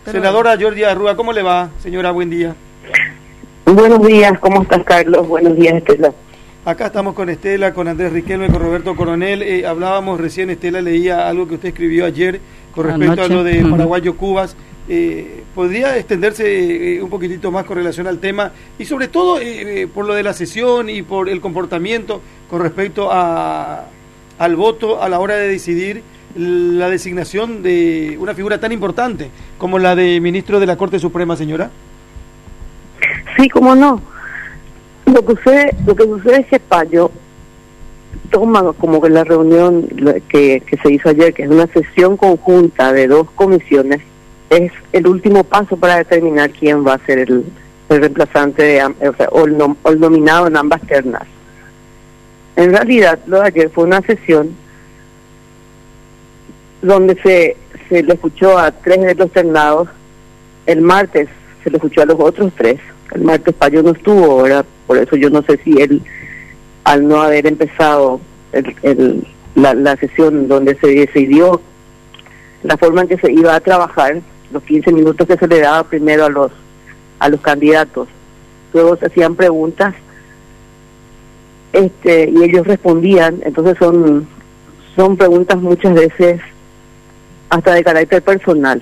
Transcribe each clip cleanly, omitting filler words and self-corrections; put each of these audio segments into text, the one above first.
Senadora Georgia Arrua, ¿cómo le va, señora? Buen día. Buenos días, ¿cómo estás, Carlos? Buenos días, Estela. Acá estamos con Estela, con Andrés Riquelme, con Roberto Coronel. Hablábamos recién, Estela leía algo que usted escribió ayer con respecto a lo del paraguayo Cubas. ¿Podría extenderse un poquitito más con relación al tema? Y sobre todo por lo de la sesión y por el comportamiento con respecto al voto a la hora de decidir la designación de una figura tan importante como la de ministro de la Corte Suprema, señora. Sí, cómo no. Lo que sucede es que Payo toma como que la reunión que se hizo ayer, que es una sesión conjunta de dos comisiones, es el último paso para determinar quién va a ser el reemplazante o el nominado en ambas ternas. En realidad, lo de ayer fue una sesión donde se le escuchó a 3 de los ternados. El martes se le escuchó a los otros 3. El martes Payo no estuvo, ¿verdad? Por eso yo no sé si él, al no haber empezado la sesión donde se decidió la forma en que se iba a trabajar, los 15 minutos que se le daba primero a los candidatos, luego se hacían preguntas y ellos respondían. Entonces son preguntas muchas veces hasta de carácter personal.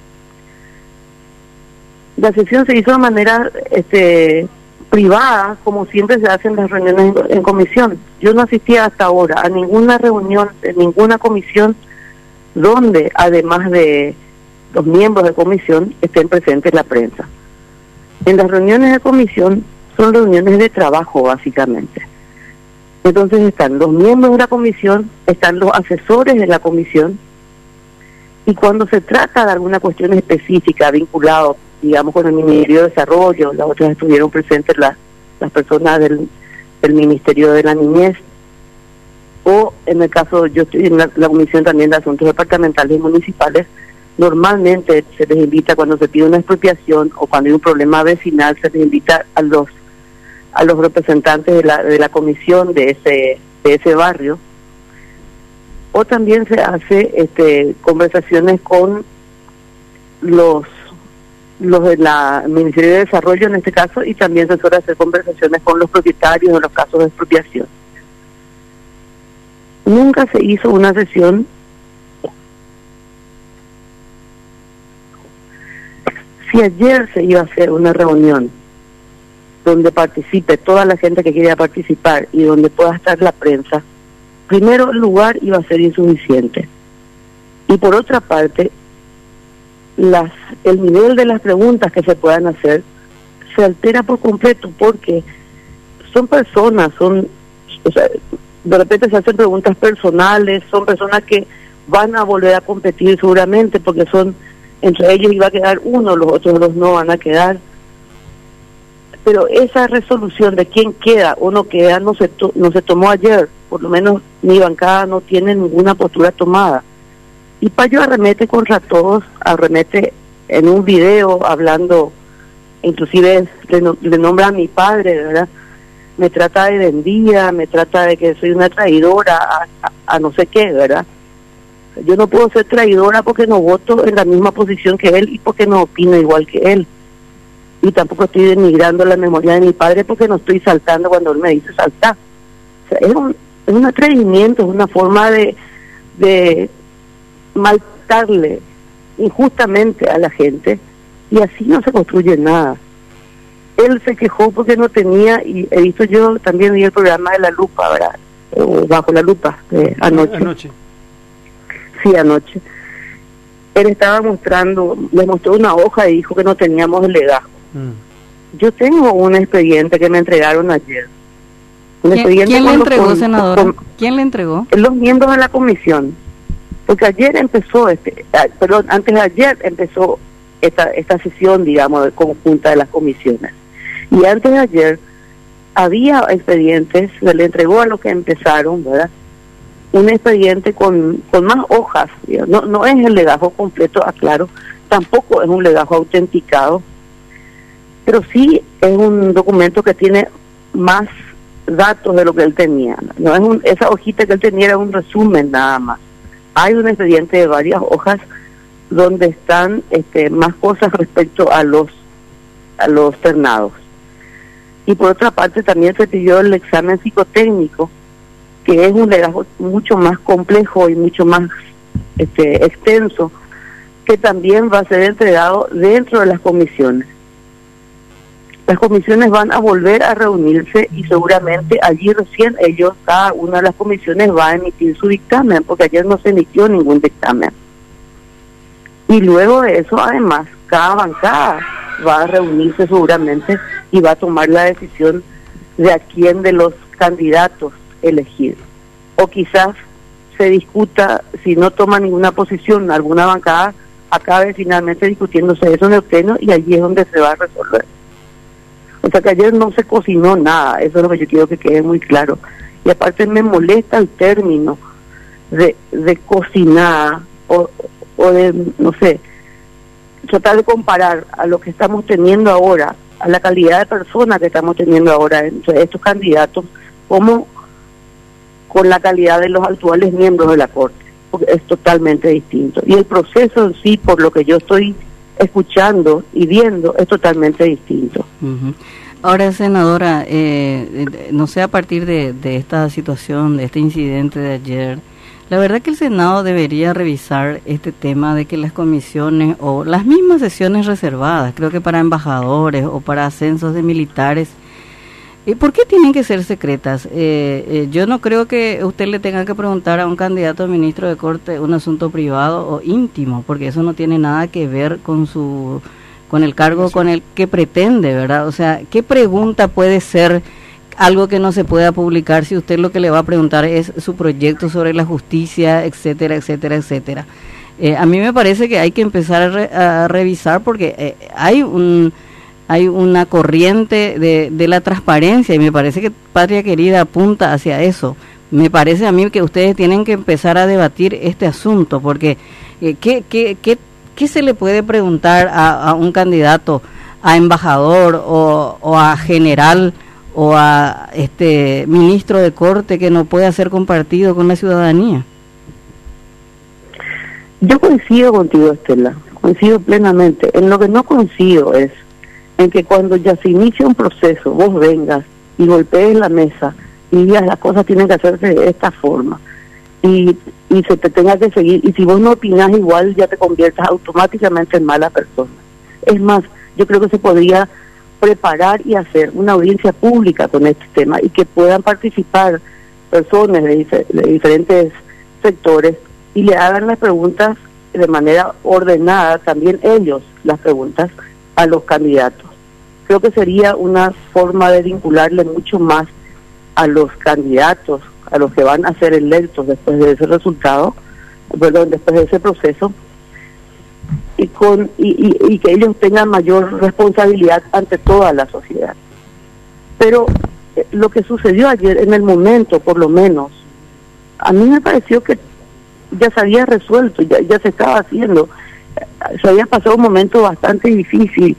La sesión se hizo de manera privada, como siempre se hacen las reuniones en comisión. Yo no asistía hasta ahora a ninguna reunión de ninguna comisión donde, además de los miembros de comisión, estén presentes la prensa. En las reuniones de comisión son reuniones de trabajo, básicamente. Entonces están los miembros de la comisión, están los asesores de la comisión, y cuando se trata de alguna cuestión específica vinculada, digamos, con el Ministerio de Desarrollo, las otras estuvieron presentes las personas del Ministerio de la Niñez, o en el caso, yo estoy en la Comisión también de Asuntos Departamentales y Municipales. Normalmente se les invita cuando se pide una expropiación o cuando hay un problema vecinal, se les invita a los representantes de la comisión de ese barrio, o también se hace conversaciones con los del Ministerio de Desarrollo en este caso, y también se suele hacer conversaciones con los propietarios en los casos de expropiación. Nunca se hizo una sesión si ayer se iba a hacer una reunión donde participe toda la gente que quiera participar y donde pueda estar la prensa, primero el lugar iba a ser insuficiente, y por otra parte el nivel de las preguntas que se puedan hacer se altera por completo, porque son personas, de repente se hacen preguntas personales, son personas que van a volver a competir seguramente, porque entre ellos iba a quedar uno, los otros dos no van a quedar. Pero esa resolución de quién queda o no queda no se tomó ayer. Por lo menos mi bancada no tiene ninguna postura tomada. Y Payo arremete contra todos, arremete en un video hablando, inclusive le nombra a mi padre, ¿verdad? Me trata de vendida, me trata de que soy una traidora a no sé qué, ¿verdad? Yo no puedo ser traidora porque no voto en la misma posición que él y porque no opino igual que él. Y tampoco estoy denigrando la memoria de mi padre porque no estoy saltando cuando él me dice saltar. O sea, es un atrevimiento, es una forma de maltratarle injustamente a la gente, y así no se construye nada. Él se quejó porque no tenía, y he visto, yo también vi el programa de La Lupa, ¿verdad? Bajo la Lupa, anoche. Sí, anoche. Él estaba le mostró una hoja y dijo que no teníamos el legajo. Yo tengo un expediente que me entregaron ayer. ¿Quién le entregó, senadora? ¿Quién le entregó? Los miembros de la comisión. Porque ayer empezó, antes de ayer empezó esta sesión, digamos, conjunta de las comisiones. Y antes de ayer había expedientes, se le entregó a los que empezaron, ¿verdad? Un expediente con más hojas, digamos. No es el legajo completo, aclaro, tampoco es un legajo autenticado, pero sí es un documento que tiene más datos de lo que él tenía. No es esa hojita que él tenía era un resumen nada más. Hay un expediente de varias hojas donde están más cosas respecto a los ternados. Y por otra parte también se pidió el examen psicotécnico, que es un legajo mucho más complejo y mucho más extenso, que también va a ser entregado dentro de las comisiones. Las comisiones van a volver a reunirse y seguramente allí recién cada una de las comisiones va a emitir su dictamen, porque ayer no se emitió ningún dictamen. Y luego de eso, además, cada bancada va a reunirse seguramente y va a tomar la decisión de a quién de los candidatos elegir. O quizás se discuta, si no toma ninguna posición alguna bancada, acabe finalmente discutiéndose eso en el pleno y allí es donde se va a resolver. O sea que ayer no se cocinó nada, eso es lo que yo quiero que quede muy claro. Y aparte me molesta el término de cocinar o de, no sé, tratar de comparar a lo que estamos teniendo ahora, a la calidad de personas que estamos teniendo ahora entre estos candidatos, como con la calidad de los actuales miembros de la Corte, porque es totalmente distinto. Y el proceso en sí, por lo que yo estoy escuchando y viendo, es totalmente distinto. Uh-huh. Ahora, senadora, no sé, a partir de esta situación, de este incidente de ayer, la verdad que el Senado debería revisar este tema de que las comisiones o las mismas sesiones reservadas, creo que para embajadores o para ascensos de militares, ¿por qué tienen que ser secretas? Yo no creo que usted le tenga que preguntar a un candidato a ministro de Corte un asunto privado o íntimo, porque eso no tiene nada que ver con el cargo con el que pretende, ¿verdad? O sea, ¿qué pregunta puede ser algo que no se pueda publicar si usted lo que le va a preguntar es su proyecto sobre la justicia, etcétera, etcétera, etcétera? A mí me parece que hay que empezar a revisar porque hay una corriente de la transparencia y me parece que Patria Querida apunta hacia eso. Me parece a mí que ustedes tienen que empezar a debatir este asunto porque ¿qué se le puede preguntar a un candidato, a embajador o a general o a ministro de Corte que no pueda ser compartido con la ciudadanía? Yo coincido contigo, Estela, coincido plenamente. En lo que no coincido es en que cuando ya se inicia un proceso, vos vengas y golpees la mesa y digas las cosas tienen que hacerse de esta forma y se te tenga que seguir, y si vos no opinás igual ya te conviertas automáticamente en mala persona. Es más, yo creo que se podría preparar y hacer una audiencia pública con este tema y que puedan participar personas de diferentes sectores y le hagan las preguntas de manera ordenada, también ellos las preguntas a los candidatos. Creo que sería una forma de vincularle mucho más a los candidatos, a los que van a ser electos después de ese resultado, después de ese proceso, y que ellos tengan mayor responsabilidad ante toda la sociedad. Pero lo que sucedió ayer, en el momento por lo menos, a mí me pareció que ya se había resuelto, ya se estaba haciendo, se había pasado un momento bastante difícil.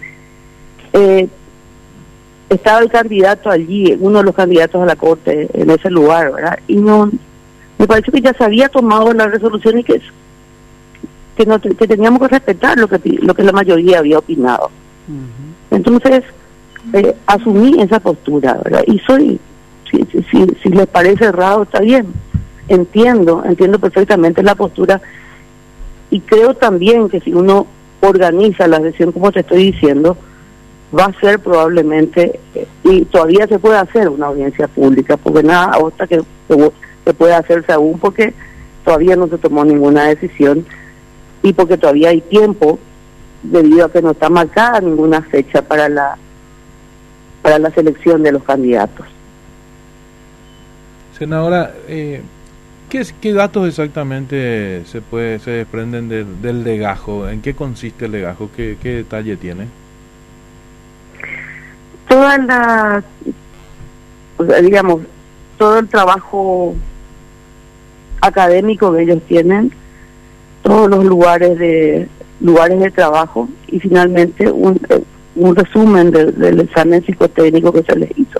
Estaba el candidato allí, uno de los candidatos a la Corte en ese lugar, ¿verdad? Y no, me pareció que ya se había tomado la resolución y que teníamos que respetar lo que la mayoría había opinado. Uh-huh. Entonces, asumí esa postura, ¿verdad? Y si les parece errado, está bien. Entiendo perfectamente la postura y creo también que si uno organiza la sesión como te estoy diciendo, va a ser probablemente, y todavía se puede hacer una audiencia pública, porque nada hasta que pueda hacerse aún, porque todavía no se tomó ninguna decisión y porque todavía hay tiempo, debido a que no está marcada ninguna fecha para la selección de los candidatos. Senadora, ¿qué datos exactamente se desprenden del legajo? ¿En qué consiste el legajo? ¿Qué detalle tiene? Todo el trabajo académico que ellos tienen, todos los lugares de trabajo y finalmente un resumen del examen psicotécnico que se les hizo.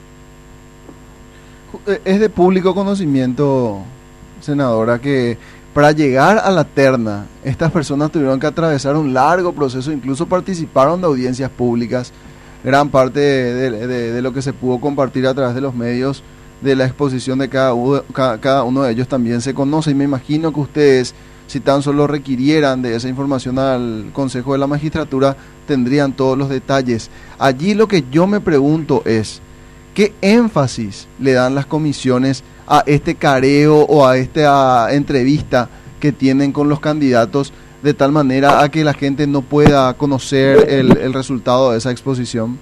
Es de público conocimiento, senadora, que Para llegar a la terna, estas personas tuvieron que atravesar un largo proceso, incluso participaron de audiencias públicas. Gran parte de lo que se pudo compartir a través de los medios, de la exposición de cada uno de ellos también se conoce, y me imagino que ustedes, si tan solo requirieran de esa información al Consejo de la Magistratura, tendrían todos los detalles. Allí lo que yo me pregunto es, ¿qué énfasis le dan las comisiones a este careo o a esta entrevista que tienen con los candidatos, de tal manera a que la gente no pueda conocer el resultado de esa exposición?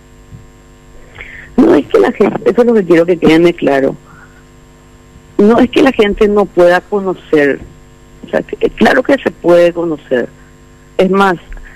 No es que la gente, eso es lo que quiero que quede claro, no es que la gente no pueda conocer, o sea, claro que se puede conocer. Es más,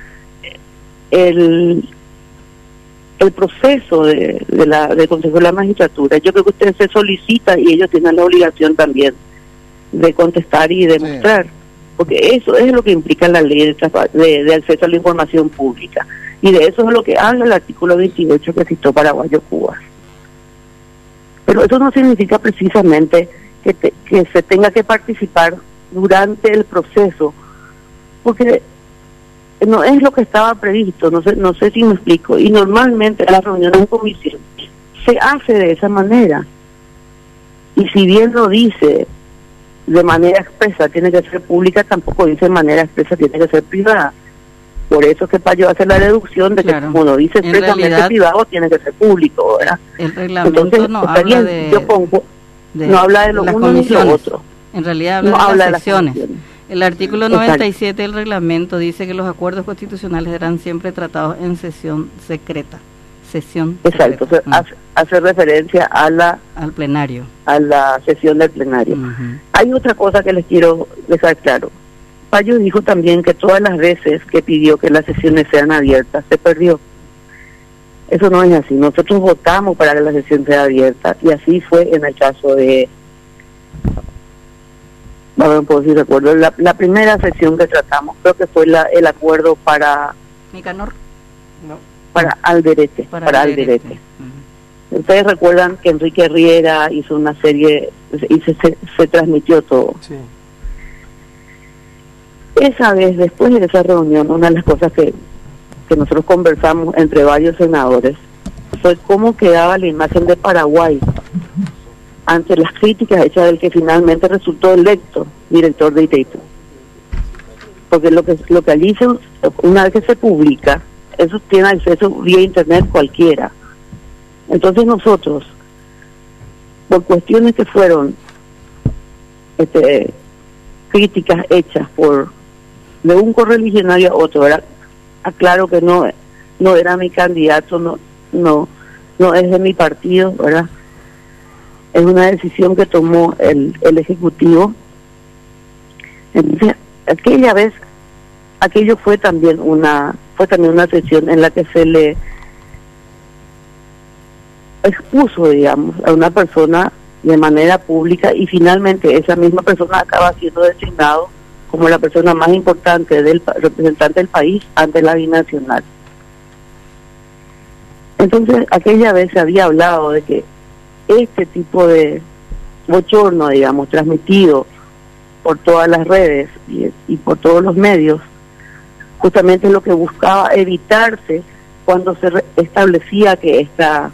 el proceso del Consejo de la Magistratura, yo creo que usted se solicita y ellos tienen la obligación también de contestar y demostrar, porque eso es lo que implica la ley de acceso a la información pública, y de eso es lo que habla el artículo 28 que citó Paraguayo Cubas. Pero eso no significa precisamente que se tenga que participar durante el proceso, porque no es lo que estaba previsto, no sé si me explico, y normalmente la reunión en comisión se hace de esa manera, y si bien lo dice de manera expresa tiene que ser pública, tampoco dice de manera expresa tiene que ser privada. Por eso es que Payo hace la deducción de que, como no dice expresamente privado, tiene que ser público, ¿verdad? El reglamento entonces, no habla de... Yo pongo, no habla de lo uno ni lo otro. En realidad habla de las sesiones. El artículo 97 del reglamento dice que los acuerdos constitucionales serán siempre tratados en sesión secreta. Exacto, hace referencia al plenario, a la sesión del plenario. Hay otra cosa que les quiero dejar claro. Payo dijo también que todas las veces que pidió que las sesiones sean abiertas, se perdió. Eso no es así. Nosotros votamos para que la sesión sea abierta, y así fue en el caso de... No puedo decir, recuerdo, la primera sesión que tratamos, creo que fue el acuerdo para... Nicanor. No. Para Alderete. Para Alderete. Ustedes recuerdan que Enrique Riera hizo una serie y se transmitió todo. Sí. Esa vez, después de esa reunión, una de las cosas que nosotros conversamos entre varios senadores fue cómo quedaba la imagen de Paraguay ante las críticas hechas del que finalmente resultó electo director de Itaipú. Porque lo que allí una vez que se publica, eso tiene acceso vía internet cualquiera. Entonces nosotros, por cuestiones que fueron críticas hechas de un correligionario a otro, ¿verdad? Aclaro que no era mi candidato, no es de mi partido, ¿verdad? Es una decisión que tomó el Ejecutivo. Entonces, aquello fue también una sesión en la que se le expuso, digamos, a una persona de manera pública, y finalmente esa misma persona acaba siendo designado como la persona más importante representante del país ante la binacional. Entonces, aquella vez se había hablado de que este tipo de bochorno, digamos, transmitido por todas las redes y por todos los medios, justamente es lo que buscaba evitarse cuando se establecía que esta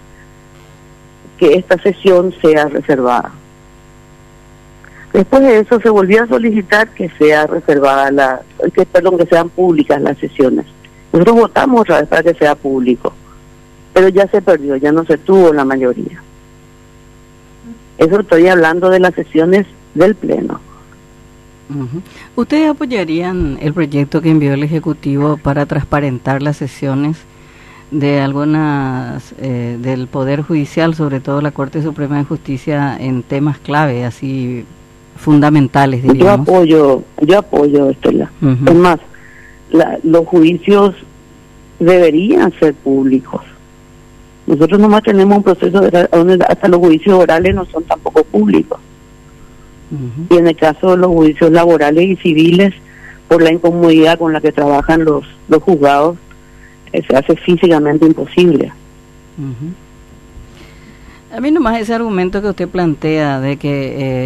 sesión sea reservada. Después de eso se volvió a solicitar que sea reservada que sean públicas las sesiones. Nosotros votamos otra vez para que sea público, pero ya se perdió, ya no se tuvo la mayoría. Eso estoy hablando de las sesiones del Pleno. ¿Ustedes apoyarían el proyecto que envió el Ejecutivo para transparentar las sesiones de algunas del Poder Judicial, sobre todo la Corte Suprema de Justicia, en temas clave, así fundamentales, diríamos? Yo apoyo, Estela. Es más, los juicios deberían ser públicos. Nosotros nomás tenemos un proceso donde hasta los juicios orales no son tampoco públicos. Y en el caso de los juicios laborales y civiles, por la incomodidad con la que trabajan los juzgados, se hace físicamente imposible. A mí nomás ese argumento que usted plantea de que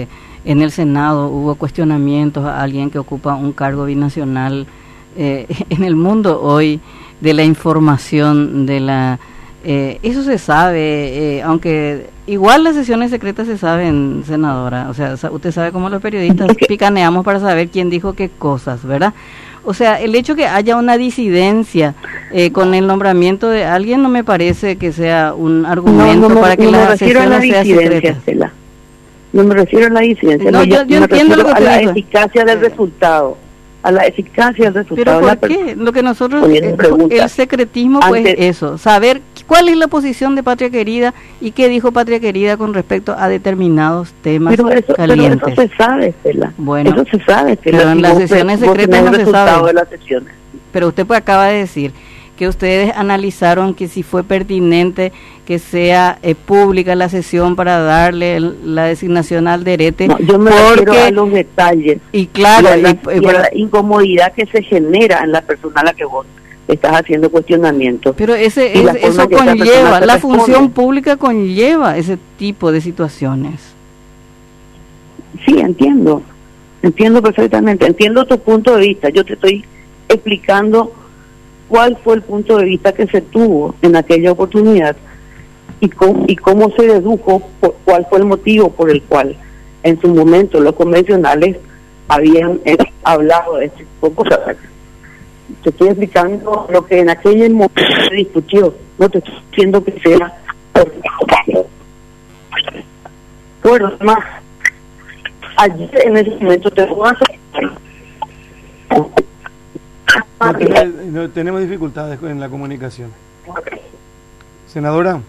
en el Senado hubo cuestionamientos a alguien que ocupa un cargo binacional en el mundo hoy de la información, de la eso se sabe, aunque igual las sesiones secretas se saben, senadora, o sea, usted sabe cómo los periodistas picaneamos para saber quién dijo qué cosas, ¿verdad? O sea, el hecho que haya una disidencia con el nombramiento de alguien no me parece que sea un argumento para que la sesión no sea secreta. No me refiero a la disidencia, no, yo entiendo lo que a la eficacia del resultado. A la eficacia del resultado. ¿Pero por qué? Lo que nosotros, el secretismo, pues eso, saber cuál es la posición de Patria Querida y qué dijo Patria Querida con respecto a determinados temas calientes. Pero eso se sabe, Estela. Bueno, eso se sabe, Estela. Pero en las sesiones secretas no se sabe. De las sesiones. Pero usted pues acaba de decir que ustedes analizaron que si fue pertinente que sea pública la sesión para darle la designación al Derete. No, yo me refiero a los detalles y claro, y a la incomodidad que se genera en la persona a la que vos estás haciendo cuestionamiento. Pero eso conlleva, la función pública conlleva ese tipo de situaciones. Sí, entiendo perfectamente, entiendo tu punto de vista. Yo te estoy explicando cuál fue el punto de vista que se tuvo en aquella oportunidad y cómo se dedujo, cuál fue el motivo por el cual en su momento los convencionales habían hablado de este tipo de cosas. Te estoy explicando lo que en aquel momento se discutió, no te estoy diciendo que sea bueno, más ayer en ese momento te voy a no, tenemos dificultades en la comunicación. Senadora.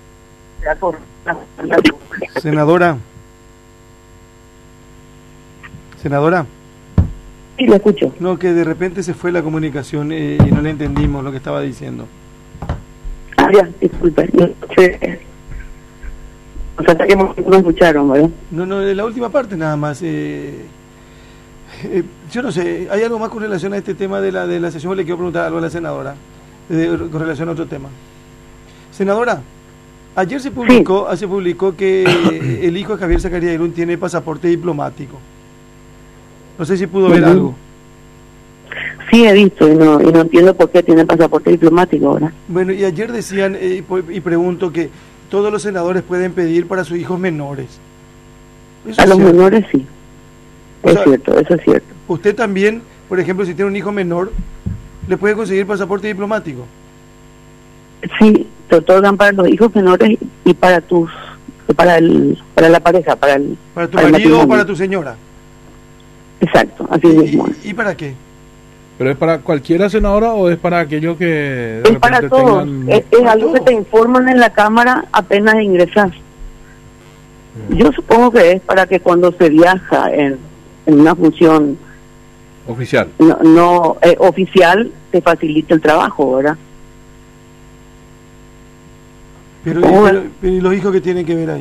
Senadora. Sí, lo escucho. No, que de repente se fue la comunicación y no le entendimos lo que estaba diciendo. Ya, disculpe. O sea, que no escucharon, ¿verdad? No, la última parte nada más. Yo no sé, ¿hay algo más con relación a este tema de la sesión? Le quiero preguntar algo a la senadora con relación a otro tema. Senadora, ayer se publicó que el hijo de Javier Zacarías Irún tiene pasaporte diplomático. No sé si pudo ver algo. Sí, he visto y no entiendo por qué tiene pasaporte diplomático ahora. Bueno, y ayer decían, y pregunto, que todos los senadores pueden pedir para sus hijos menores. A los menores sí. Eso es cierto. Usted también, por ejemplo, si tiene un hijo menor, ¿le puede conseguir pasaporte diplomático? Sí, te otorgan para los hijos menores y para la pareja, para tu marido o para tu señora. Exacto, así mismo. ¿Y para qué? ¿Pero es para cualquiera, senadora, o es para aquellos que es para todos? Es algo que te informan en la Cámara apenas ingresas. Yo supongo que es para que cuando se viaja en una función oficial oficial te facilite el trabajo, ¿verdad? Pero ¿y los hijos que tienen que ver ahí?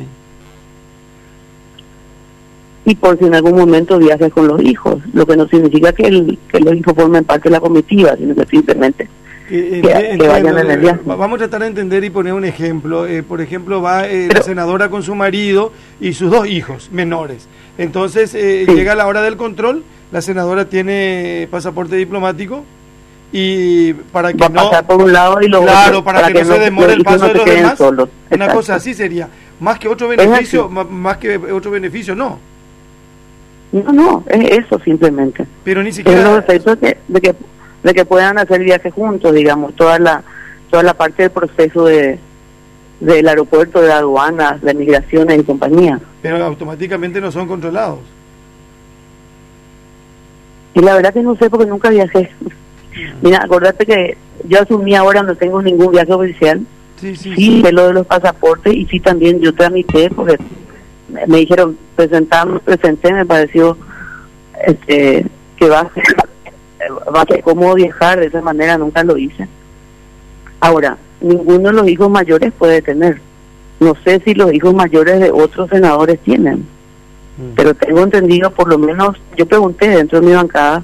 Y por si en algún momento viajes con los hijos, lo que no significa que los hijos formen parte de la comitiva, sino que simplemente que vayan en el viaje. Vamos a tratar de entender y poner un ejemplo. Por ejemplo, va la senadora con su marido y sus 2 hijos menores. Entonces, llega la hora del control, la senadora tiene pasaporte diplomático y para que no pasar por un lado y para que no se demore el paso de los demás. Una cosa así sería. Más que otro beneficio, no. No, es eso simplemente. Pero ni siquiera... Es los efectos de que puedan hacer viajes juntos, digamos, toda la parte del proceso del aeropuerto, de aduanas, de migraciones y compañía. Pero automáticamente no son controlados. Y la verdad que no sé porque nunca viajé. Mira, acordate que yo asumí ahora no tengo ningún viaje oficial. Sí, sé lo de los pasaportes y sí también yo tramité porque me dijeron presenté, me pareció que va a ser cómodo viajar de esa manera, nunca lo hice. Ahora, ninguno de los hijos mayores puede tener. No sé si los hijos mayores de otros senadores tienen, pero tengo entendido, por lo menos, yo pregunté dentro de mi bancada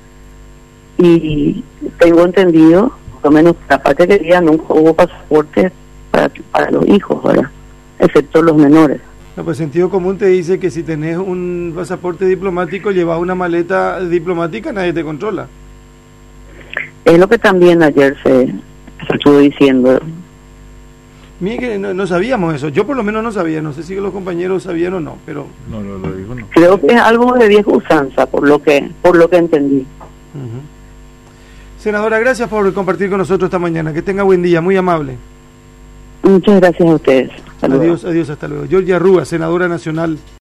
y tengo entendido, por lo menos la parte que nunca hubo pasaporte para los hijos, ¿verdad? Excepto los menores. No, pues sentido común te dice que si tenés un pasaporte diplomático, llevas una maleta diplomática, nadie te controla. Es lo que también ayer se estuvo diciendo. Mire que no sabíamos eso, yo por lo menos no sabía, no sé si los compañeros sabían o no, pero... No, lo digo, no. Creo que es algo de vieja usanza, por lo que entendí. Uh-huh. Senadora, gracias por compartir con nosotros esta mañana, que tenga buen día, muy amable. Muchas gracias a ustedes. Adiós, hasta luego. Georgia Rúa, senadora nacional